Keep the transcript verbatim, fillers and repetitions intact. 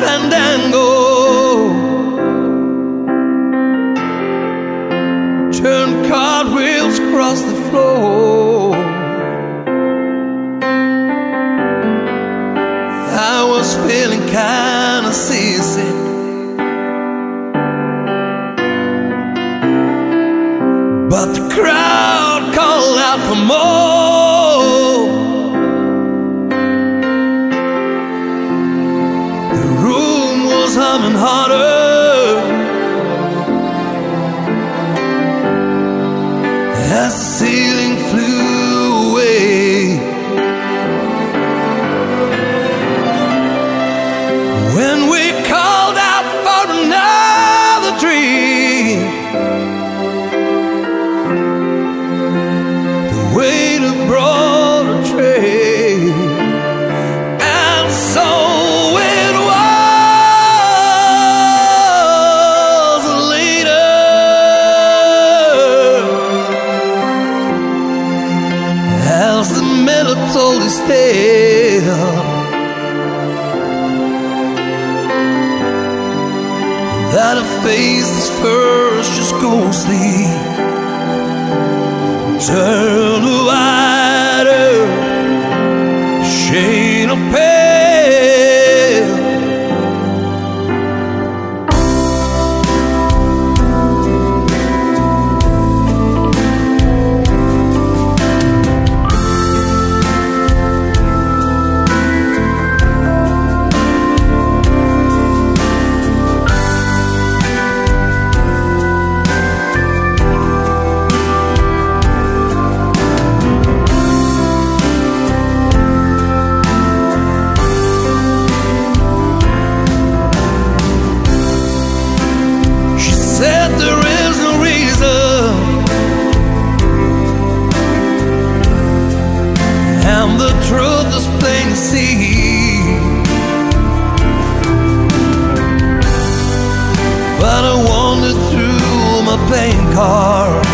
fandango, turn cartwheels across the floor. I was feeling kinda seasick, but the crowd called out for more. The room was humming harder as the ceiling flew away. When we called out for another drink, the waiter brought a tray, and so it was later, as the miller told his tale, that a face is first just ghostly, turn a wider shade of pale. Said there is no reason, and the truth is plain to see. But I wandered through my playing cards